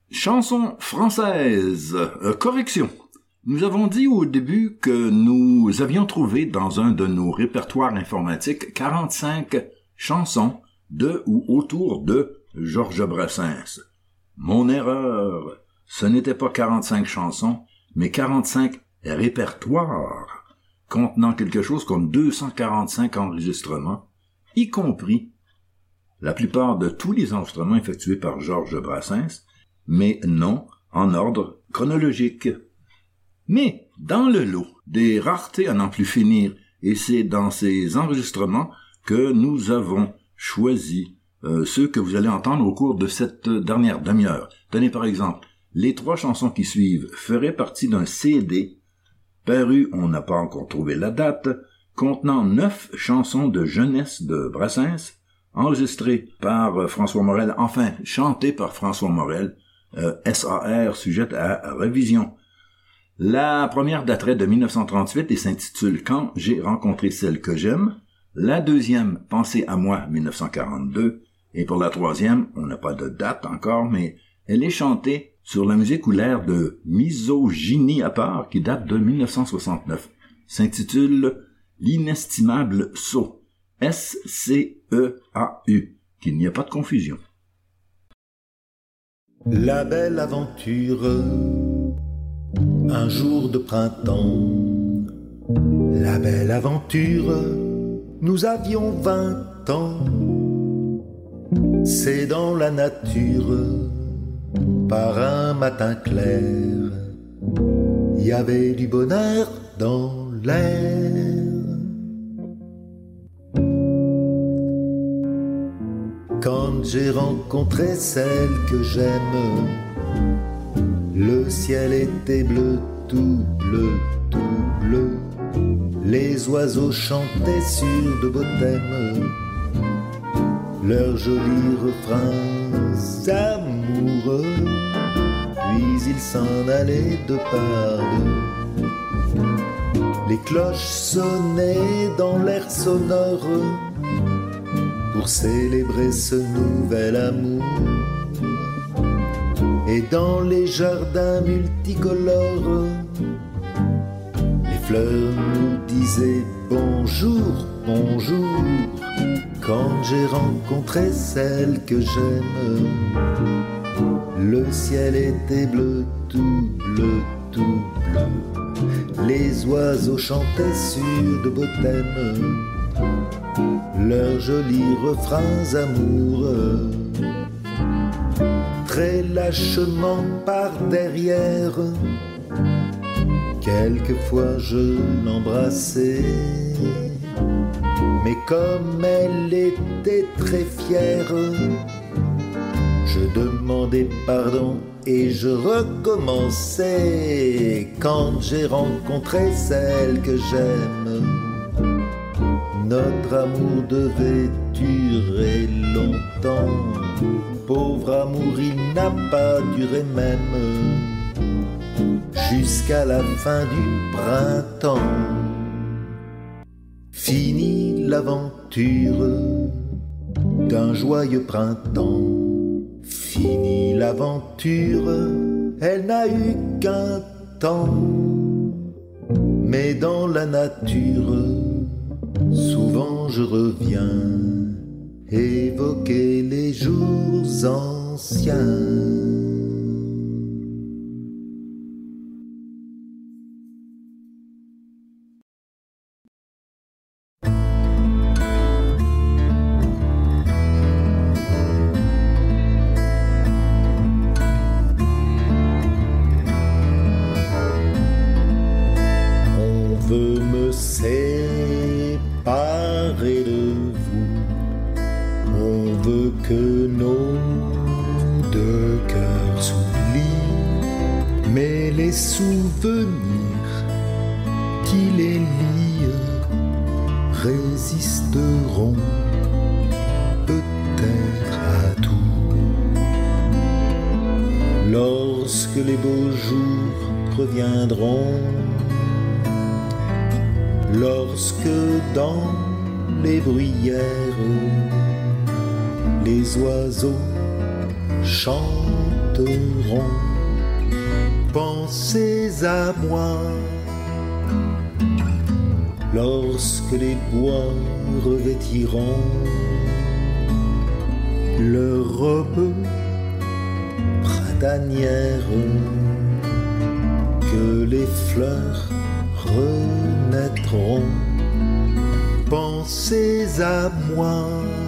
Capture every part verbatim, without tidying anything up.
Chanson française. Euh, correction. Nous avons dit au début que nous avions trouvé dans un de nos répertoires informatiques quarante-cinq chansons de ou autour de Georges Brassens. Mon erreur. Ce n'était pas quarante-cinq chansons, mais quarante-cinq répertoires contenant quelque chose comme deux cent quarante-cinq enregistrements, y compris la plupart de tous les enregistrements effectués par Georges Brassens, mais non en ordre chronologique. Mais dans le lot des raretés à n'en plus finir, et c'est dans ces enregistrements que nous avons choisi euh, ceux que vous allez entendre au cours de cette dernière demi-heure. Tenez par exemple, les trois chansons qui suivent feraient partie d'un C D paru, on n'a pas encore trouvé la date, contenant neuf chansons de jeunesse de Brassens, enregistrées par François Morel, enfin chantées par François Morel, euh, S A R sujette à révision. La première daterait de mille neuf cent trente-huit et s'intitule « Quand j'ai rencontré celle que j'aime ». La deuxième, « Pensez à moi » mille neuf cent quarante-deux. Et pour la troisième, on n'a pas de date encore, mais elle est chantée sur la musique ou l'air de Misogynie à part qui date de mille neuf cent soixante-neuf. S'intitule « L'inestimable saut ». S C E A U. Qu'il n'y a pas de confusion. La belle aventure, un jour de printemps. La belle aventure, nous avions vingt ans. C'est dans la nature, par un matin clair, il y avait du bonheur dans l'air. Quand j'ai rencontré celle que j'aime, le ciel était bleu, tout bleu, tout bleu. Les oiseaux chantaient sur de beaux thèmes, leurs jolis refrains amoureux. Puis ils s'en allaient de part deux. Les cloches sonnaient dans l'air sonore pour célébrer ce nouvel amour. Et dans les jardins multicolores, les fleurs nous disaient bonjour, bonjour. Quand j'ai rencontré celle que j'aime, le ciel était bleu, tout bleu, tout bleu. Les oiseaux chantaient sur de beaux thèmes, leurs jolis refrains amoureux. Très lâchement par derrière, quelquefois je l'embrassais, mais comme elle était très fière, je demandais pardon et je recommençais. Quand j'ai rencontré celle que j'aime, notre amour devait durer longtemps. Pauvre amour, il n'a pas duré même jusqu'à la fin du printemps. Fini l'aventure d'un joyeux printemps. Fini l'aventure, elle n'a eu qu'un temps. Mais dans la nature, souvent je reviens évoquer les jours anciens. Lorsque dans les bruyères les oiseaux chanteront, chanteront. Pensez à moi lorsque les bois revêtiront leurs robes printanières, que les fleurs renaîtront. Pensez à moi,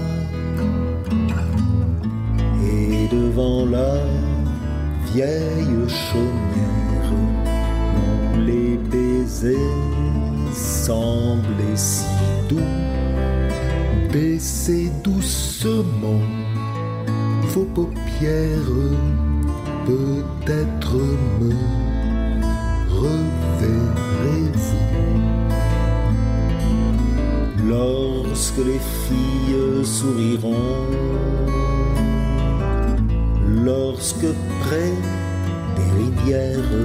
et devant la vieille chaumière où les baisers semblaient si doux, baissez doucement vos paupières, peut-être me reverrez-vous. Lorsque les filles souriront, lorsque près des rivières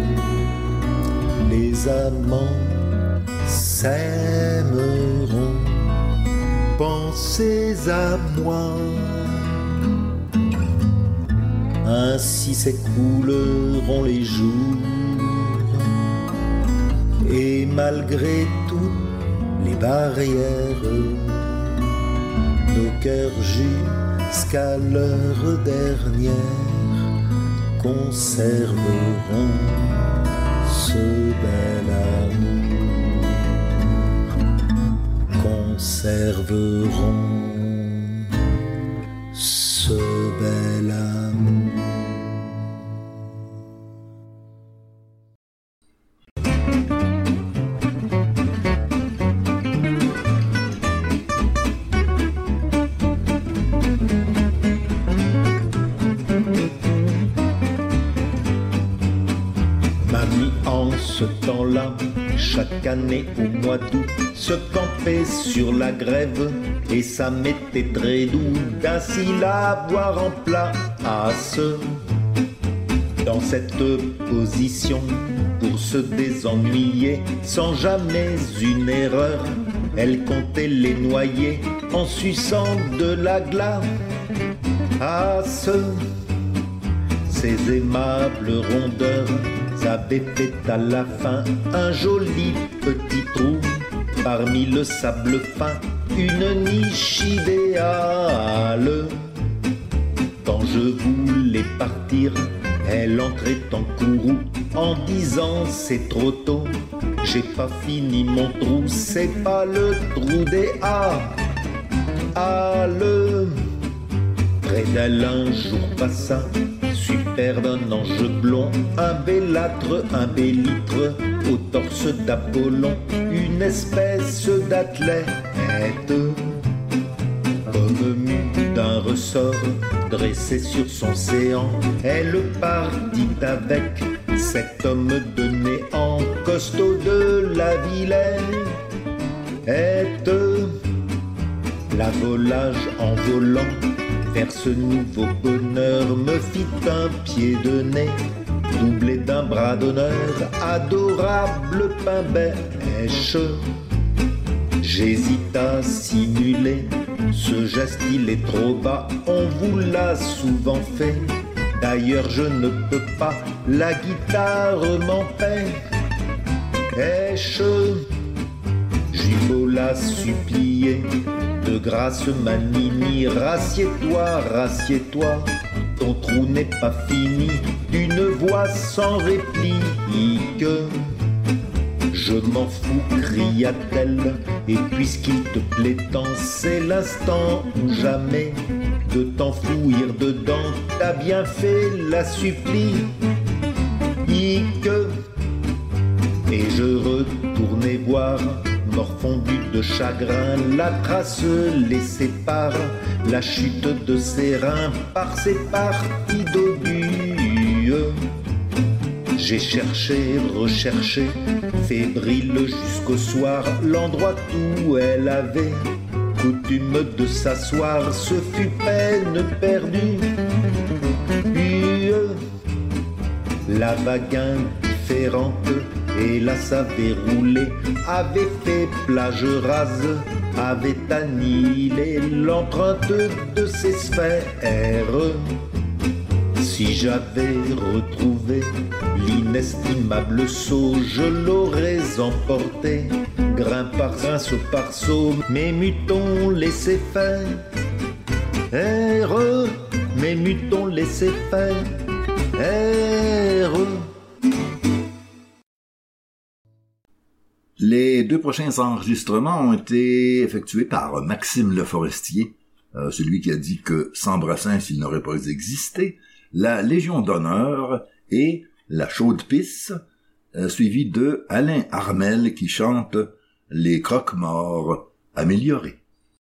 les amants s'aimeront, pensez à moi. Ainsi s'écouleront les jours, et malgré toutes les barrières, nos cœurs jusqu'à l'heure dernière conserveront ce bel amour, conserveront ce bel amour. Ce temps-là, chaque année au mois d'août, se campait sur la grève et ça m'était très doux d'ainsi la voir en place. Dans cette position, pour se désennuyer, sans jamais une erreur, elle comptait les noyer en suçant de la glace. Ces aimables rondeurs avaient fait à la fin un joli petit trou parmi le sable fin, une niche idéale. Quand je voulais partir, elle entrait en courroux en disant c'est trop tôt, j'ai pas fini mon trou, c'est pas le trou des Halles. Près d'elle un jour passa, super d'un ange blond, un bellâtre, un bélitre, au torse d'Apollon, une espèce d'athlète, comme mue d'un ressort, dressé sur son séant, elle partit avec cet homme de néant, costaud de la Vilaine, la volage en volant vers ce nouveau bonheur me fit un pied de nez, doublé d'un bras d'honneur, adorable pain bêche. J'hésite à simuler, ce geste il est trop bas, on vous l'a souvent fait. D'ailleurs je ne peux pas, la guitare m'empêche. J'eus beau la supplier, de grâce Manini, rassieds-toi, rassieds-toi, ton trou n'est pas fini, d'une voix sans réplique. Je m'en fous, cria-t-elle, et puisqu'il te plaît tant, c'est l'instant ou jamais de t'enfouir dedans, t'as bien fait la supplique. Et je retournai voir, morfondu de chagrin, la trace laissée par la chute de ses reins, par ses parties d'obus. J'ai cherché, recherché, fébrile jusqu'au soir, l'endroit où elle avait coutume de s'asseoir, ce fut peine perdue. Puis la vague indifférente, hélas avait roulé, avait fait plage rase, avait annihilé l'empreinte de ses sphères Si j'avais retrouvé l'inestimable sceau, je l'aurais emporté, grain par grain, saut par saut. Mes mutons laissés faire, erreux, mes mutons laissés faire, erreux. Les deux prochains enregistrements ont été effectués par Maxime Le Forestier, euh, celui qui a dit que sans Brassens, il n'aurait pas existé, la Légion d'honneur et la Chaude Pisse, euh, suivi de Alain Armel qui chante Les croque-morts améliorés.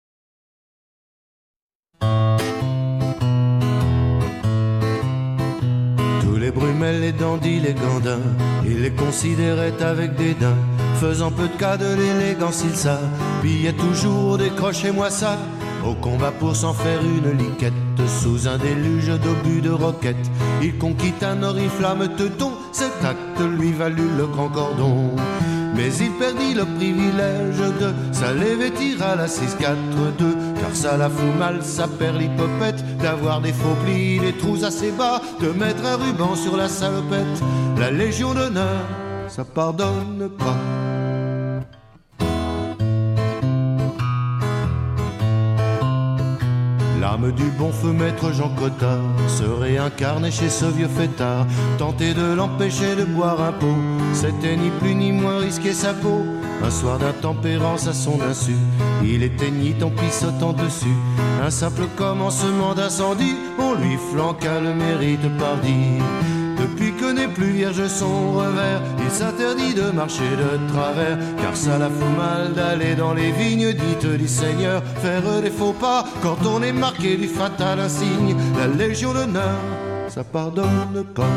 Tous les brumelles, les dandys, les gandins, il les considérait avec dédain, faisant peu de cas de l'élégance, il s'habillait toujours, décrochez-moi ça, au combat pour s'en faire une liquette, sous un déluge d'obus de roquettes. Il conquit un oriflamme teuton, cet acte lui valut le grand cordon. Mais il perdit le privilège de s'aller vêtir à la six quatre deux, car ça la fout mal, sa perlipopette, d'avoir des faux plis, des trous assez bas, de mettre un ruban sur la salopette. La Légion d'honneur, ça pardonne pas. L'âme du bon feu maître Jean Cottard se réincarnait chez ce vieux fêtard, tenter de l'empêcher de boire un pot, c'était ni plus ni moins risquer sa peau. Un soir d'intempérance à son insu, il éteignit en pissotant dessus un simple commencement d'incendie, on lui flanqua le mérite pardi. Depuis que n'est plus vierge son revers, il s'interdit de marcher de travers, car ça la fout mal d'aller dans les vignes dites du Seigneur, faire des faux pas quand on est marqué du fatal insigne. La Légion d'honneur, ça pardonne pas.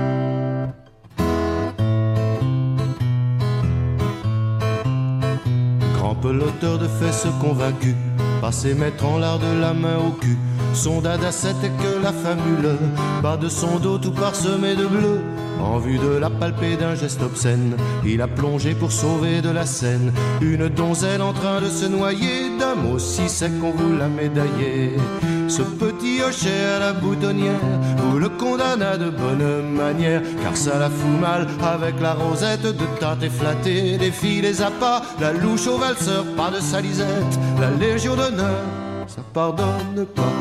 Grand peloteur de fesses convaincu, passé mettre en l'art de la main au cul, son dada c'était que la famule, bas de son dos tout parsemé de bleu. En vue de la palpée d'un geste obscène, il a plongé pour sauver de la scène une donzelle en train de se noyer, d'un mot si sec qu'on vous l'a médaillé. Ce petit hochet à la boutonnière vous le condamna de bonne manière, car ça la fout mal avec la rosette de tâter flatter les filles, les appâts, la louche au valseur, pas de salisette. La Légion d'honneur, ça pardonne pas.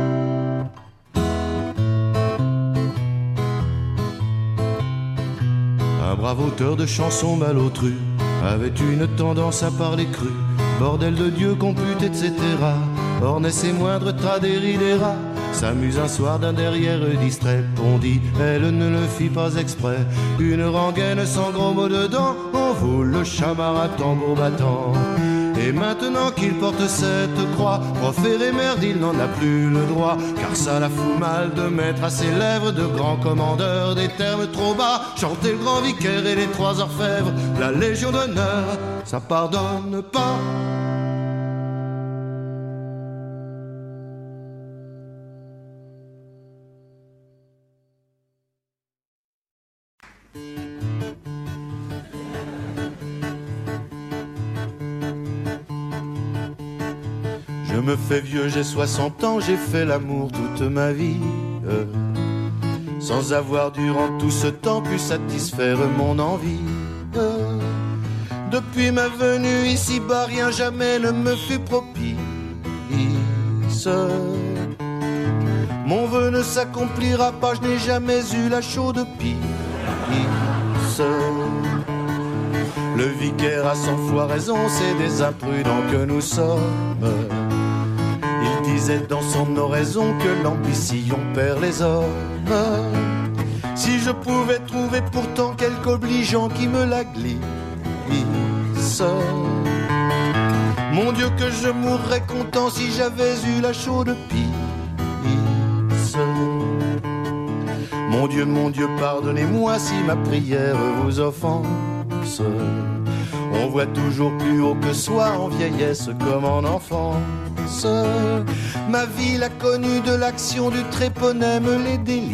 Un brave auteur de chansons malotrues avait une tendance à parler cru, bordel de Dieu compute, et cetera. Ornait ses moindres tradéridera, s'amuse un soir d'un derrière distrait, pondit, elle ne le fit pas exprès, une rengaine sans gros mots dedans, on vous le chamar à tambour battant. Et maintenant qu'il porte cette croix, proféré merde, il n'en a plus le droit, car ça la fout mal de mettre à ses lèvres de grands commandeurs des termes trop bas, chanter le grand vicaire et les trois orfèvres. La Légion d'honneur, ça pardonne pas. Je me fais vieux, j'ai soixante ans, j'ai fait l'amour toute ma vie, euh, sans avoir durant tout ce temps pu satisfaire mon envie. Euh, depuis ma venue ici-bas, rien jamais ne me fut propice. Mon vœu ne s'accomplira pas, je n'ai jamais eu la chaude pisse. Le vicaire a cent fois raison, c'est des imprudents que nous sommes. Il disait dans son oraison que l'ambition perd les hommes. Si je pouvais trouver pourtant quelque obligeant qui me la glisse, mon Dieu que je mourrais content si j'avais eu la chaude pisse. Mon Dieu, mon Dieu, pardonnez-moi si ma prière vous offense. On voit toujours plus haut que soi en vieillesse comme en enfance. Ma ville a connu de l'action du tréponème les délices.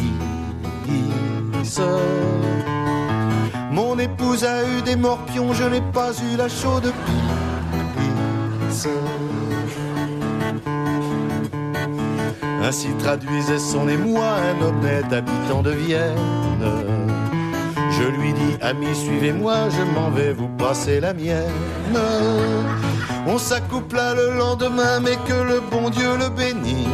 Mon épouse a eu des morpions, je n'ai pas eu la chaude pisse. Ainsi traduisait son émoi un honnête habitant de Vienne. Je lui dis, ami, suivez-moi, je m'en vais vous passer la mienne. On s'accoupla le lendemain, mais que le bon Dieu le bénisse.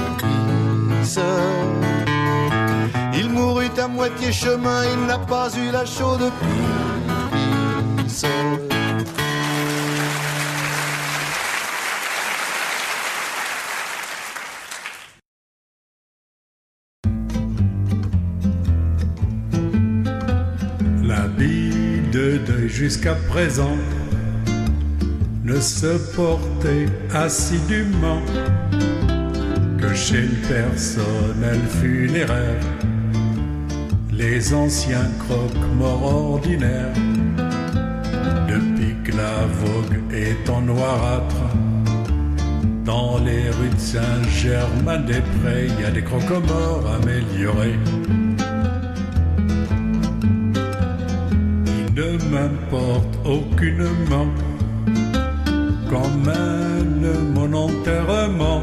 Il mourut à moitié chemin, il n'a pas eu la chaude pisse. L'habit de deuil jusqu'à présent ne se portait assidûment que chez le personnel funéraire, les anciens croque-morts ordinaires. Depuis que la vogue est en noirâtre, dans les rues de Saint-Germain-des-Prés, il y a des croque-morts améliorés. Il ne m'importe aucunement qu'emmène mon enterrement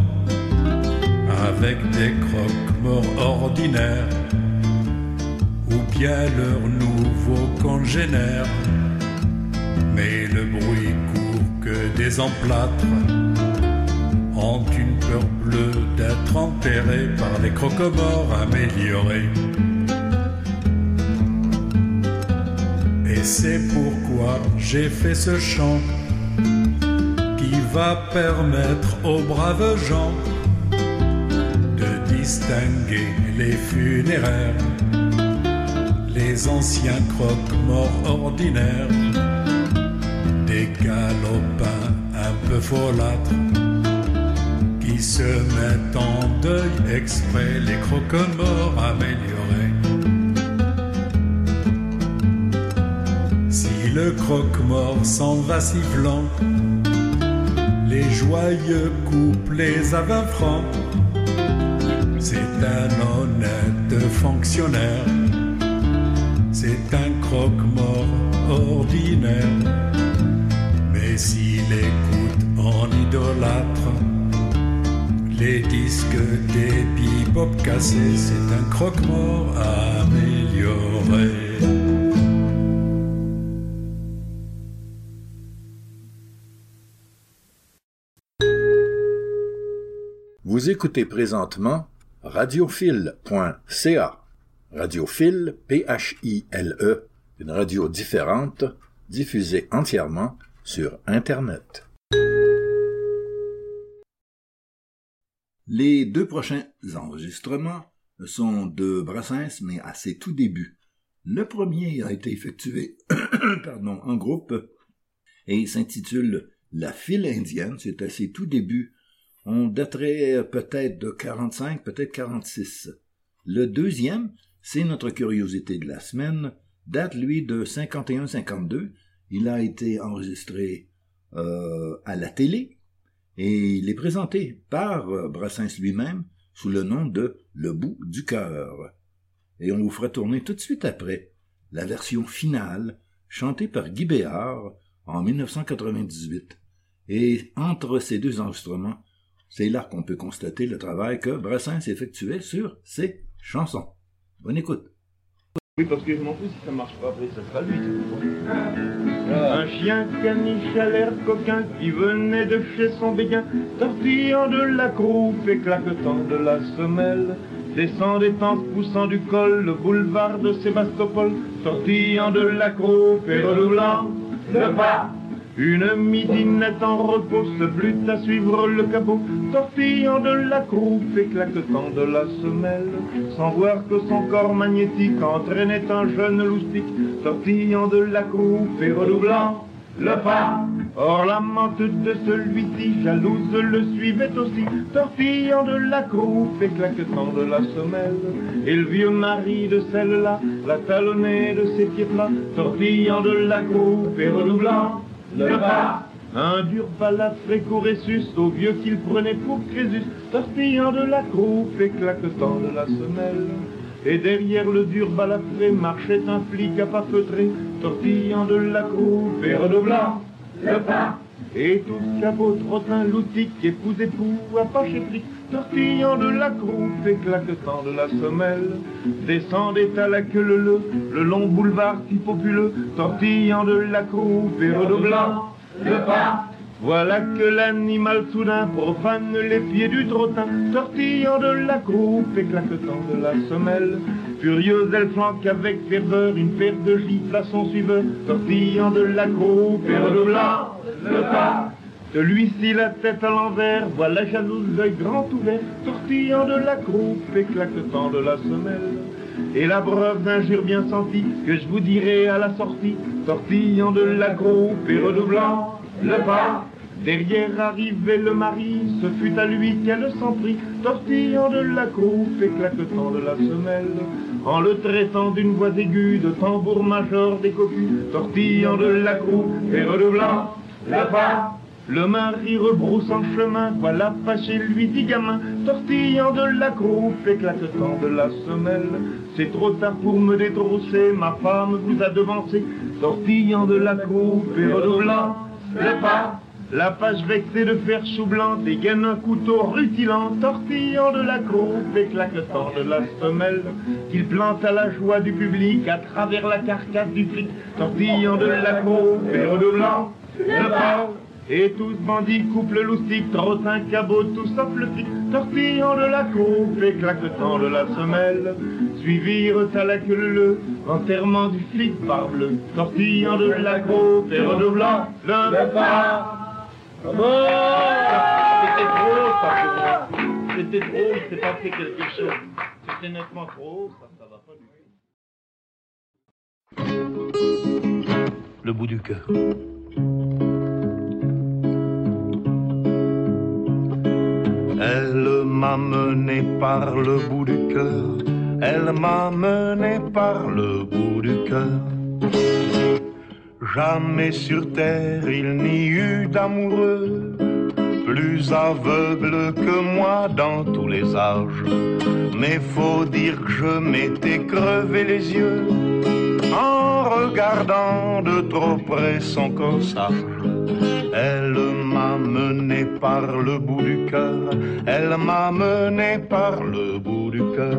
avec des croque-morts ordinaires ou bien leurs nouveaux congénères. Mais le bruit court que des emplâtres ont une peur bleue d'être enterrés par les croque-morts améliorés. Et c'est pourquoi j'ai fait ce chant qui va permettre aux braves gens de distinguer les funéraires, les anciens croque-morts ordinaires, des galopins un peu folâtres qui se mettent en deuil exprès, les croque-morts améliorés. Si le croque-mort s'en va sifflant, les joyeux couplets à vingt francs, c'est un honnête fonctionnaire, c'est un croque-mort ordinaire. Mais s'il écoute en idolâtre les disques des bebop cassés, c'est un croque-mort amélioré. Vous écoutez présentement radiophile point c a. Radiophile, P H I L E, une radio différente, diffusée entièrement sur Internet. Les deux prochains enregistrements sont de Brassens, mais à ses tout débuts. Le premier a été effectué pardon, en groupe et s'intitule « La file indienne ». C'est à ses tout débuts. On daterait peut-être de quarante-cinq, peut-être quarante-six. Le deuxième, c'est notre curiosité de la semaine, date lui de cinquante et un cinquante-deux. Il a été enregistré euh, à la télé et il est présenté par euh, Brassens lui-même sous le nom de « Le bout du cœur ». Et on vous fera tourner tout de suite après la version finale chantée par Guy Béard en dix-neuf cent quatre-vingt-dix-huit. Et entre ces deux enregistrements, c'est là qu'on peut constater le travail que Brassens effectuait sur ses chansons. Bonne écoute. Oui, parce que je m'en fous si ça marche pas, après ça sera lui. Ah. Un chien caniche à l'air coquin qui venait de chez son béguin, tortillant de la croupe et claquetant de la semelle, descend des tentes poussant du col le boulevard de Sébastopol, tortillant de la croupe et redoublant le pas. Une midinette en repos se plut à suivre le capot, tortillant de la croupe et claquetant de la semelle, sans voir que son corps magnétique entraînait un jeune loustique, tortillant de la croupe et redoublant le pas. Or l'amante de celui-ci, jalouse, le suivait aussi, tortillant de la croupe et claquetant de la semelle, et le vieux mari de celle-là la talonnait de ses pieds plats, tortillant de la croupe et redoublant le pas. Un dur balafré courait sus au vieux qu'il prenait pour Crésus, tortillant de la croupe et claquetant de la semelle. Et derrière le dur balafré marchait un flic à pas feutré, tortillant de la croupe et redoublant le pas. Et tous cabots, trottins, loutiques, époux, époux, apaches et flics, tortillant de la croupe et claquetant de la semelle, descendaient à la queue leu le long boulevard si populeux, tortillant de la croupe et redoublant le pas. Voilà que l'animal soudain profane les pieds du trottin, tortillant de la croupe et claquetant de la semelle. Furieuse, elle flanque avec ferveur une paire de gifles à son suiveur, tortillant de la croupe et redoublant le pas. Celui-ci la tête à l'envers, voit la jalouse, l'œil grand ouvert, tortillant de la croupe et claquetant de la semelle. Et la preuve d'injure bien sentie, que je vous dirai à la sortie, tortillant de la croupe et redoublant le pas. Derrière arrivait le mari, ce fut à lui qu'elle s'en prit, tortillant de la croupe et claquetant de la semelle, en le traitant d'une voix aiguë de tambour-major des cocus, tortillant de la croupe et redoublant le pas. Le mari rebroussant chemin, voilà fâché lui dit gamin, tortillant de la croupe et claquetant de la semelle. C'est trop tard pour me détrousser, ma femme vous a devancé, tortillant de la croupe et redoublant le pas. La page vexée de faire chou blanc dégaine un couteau rutilant, tortillant de la croupe et claquetant de la semelle, qu'il plante à la joie du public à travers la carcasse du flic, tortillant de la croupe et redoublant le pas. Et tous bandits, couple loustique, trottin, cabot, tout sauf le flic, tortillant de la croupe et claquetant de la semelle, suivirent à la queue leu l'enterrement du flic parbleu, tortillant de la croupe et redoublant le pas. Oh, c'était trop, ça, pour moi. C'était trop, il s'est passé quelque chose. C'était nettement trop, ça, ça va pas du tout. Le bout du cœur. Elle m'a mené par le bout du cœur, elle m'a mené par le bout du cœur. Jamais sur terre il n'y eut d'amoureux plus aveugle que moi dans tous les âges. Mais faut dire que je m'étais crevé les yeux en regardant de trop près son corsage. Elle m'a mené par le bout du cœur, elle m'a mené par le bout du cœur.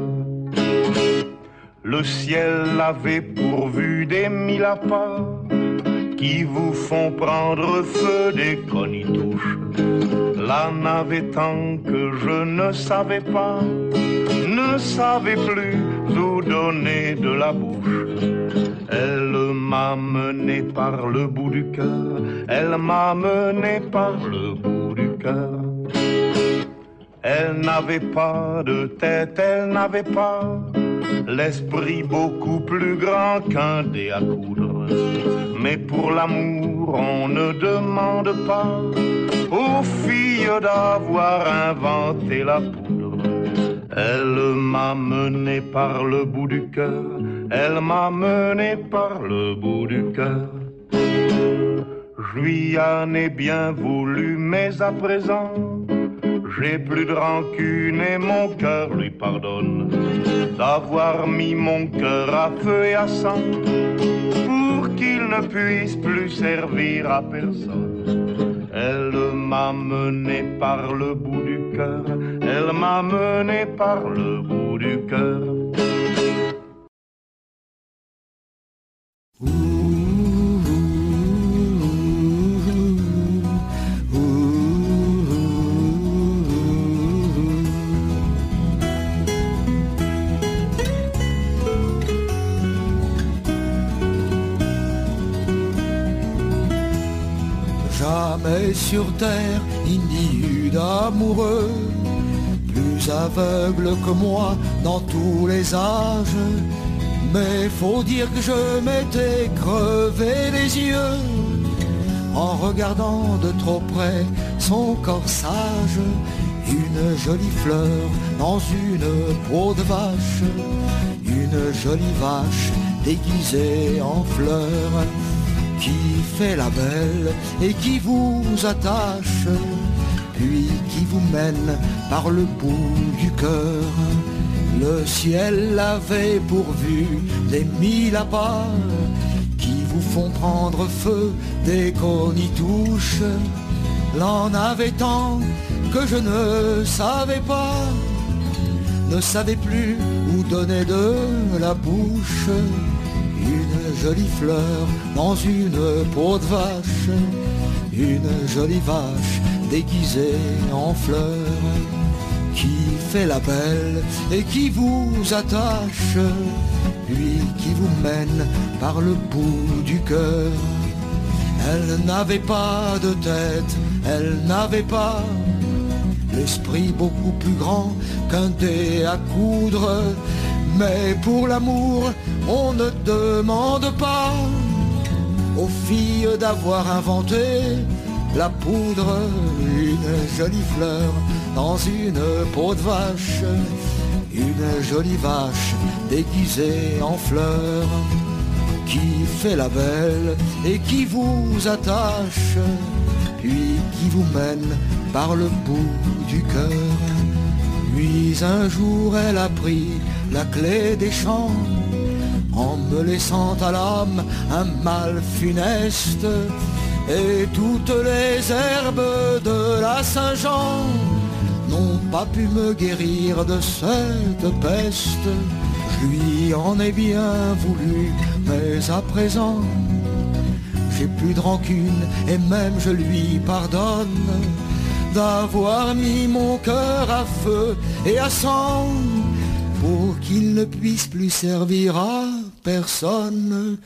Le ciel avait pourvu des mille appâts qui vous font prendre feu dès qu'on y touche. Là n'avait tant que je ne savais pas, ne savais plus où donner de la bouche. Elle m'a mené par le bout du cœur, elle m'a mené par le bout du cœur. Elle n'avait pas de tête, elle n'avait pas l'esprit beaucoup plus grand qu'un dé à coudre. Mais pour l'amour on ne demande pas aux filles d'avoir inventé la poudre. Elle m'a mené par le bout du cœur, elle m'a mené par le bout du cœur. Je lui en ai bien voulu, mais à présent j'ai plus de rancune et mon cœur lui pardonne d'avoir mis mon cœur à feu et à sang pour qu'il ne puisse plus servir à personne. Elle m'a mené par le bout du cœur, elle m'a mené par le bout du cœur. Jamais sur terre il n'y eut d'amoureux plus aveugle que moi dans tous les âges. Mais faut dire que je m'étais crevé les yeux en regardant de trop près son corsage. Une jolie fleur dans une peau de vache, une jolie vache déguisée en fleur, qui fait la belle et qui vous attache, puis qui vous mène par le bout du cœur. Le ciel l'avait pourvu des mille appâts qui vous font prendre feu dès qu'on y touche. L'en avait tant que je ne savais pas, ne savais plus où donner de la bouche. Une jolie fleur dans une peau de vache, une jolie vache déguisée en fleur, qui fait la belle et qui vous attache, puis qui vous mène par le bout du cœur. Elle n'avait pas de tête, elle n'avait pas l'esprit beaucoup plus grand qu'un dé à coudre. Mais pour l'amour, on ne demande pas aux filles d'avoir inventé la poudre. Une jolie fleur dans une peau de vache, une jolie vache déguisée en fleur, qui fait la belle et qui vous attache, puis qui vous mène par le bout du cœur. Puis un jour elle a pris la clé des champs, en me laissant à l'âme un mal funeste, et toutes les herbes de la Saint-Jean n'ont pas pu me guérir de cette peste. Je lui en ai bien voulu, mais à présent j'ai plus de rancune et même je lui pardonne d'avoir mis mon cœur à feu et à sang pour qu'il ne puisse plus servir à personne.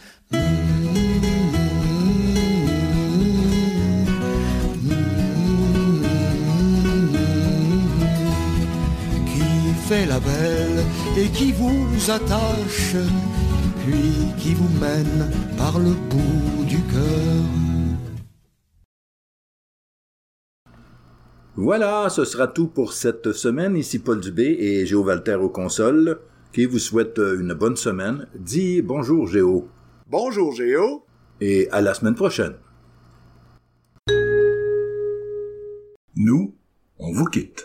Qui fait la belle et qui vous attache, puis qui vous mène par le bout du cœur. Voilà, ce sera tout pour cette semaine. Ici Paul Dubé et Géo Walter aux consoles, qui vous souhaite une bonne semaine. Dis bonjour Géo. Bonjour Géo. Et à la semaine prochaine. Nous, on vous quitte.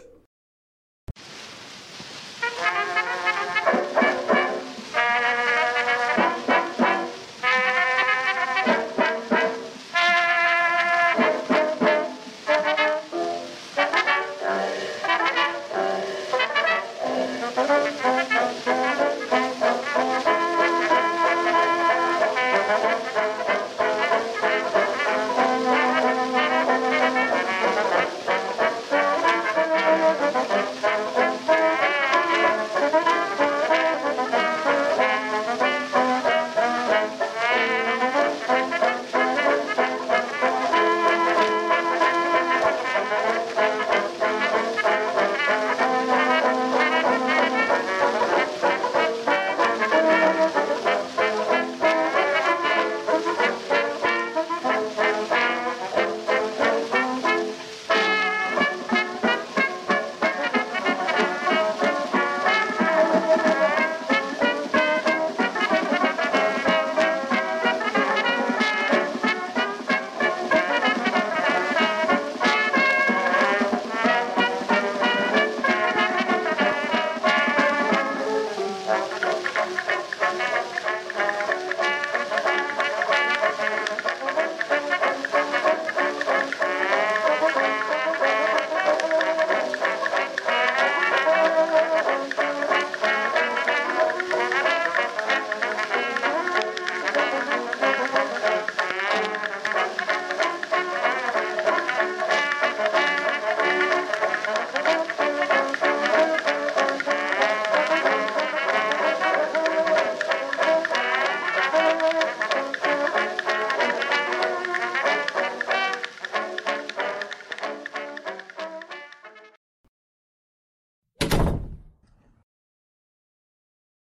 Thank you.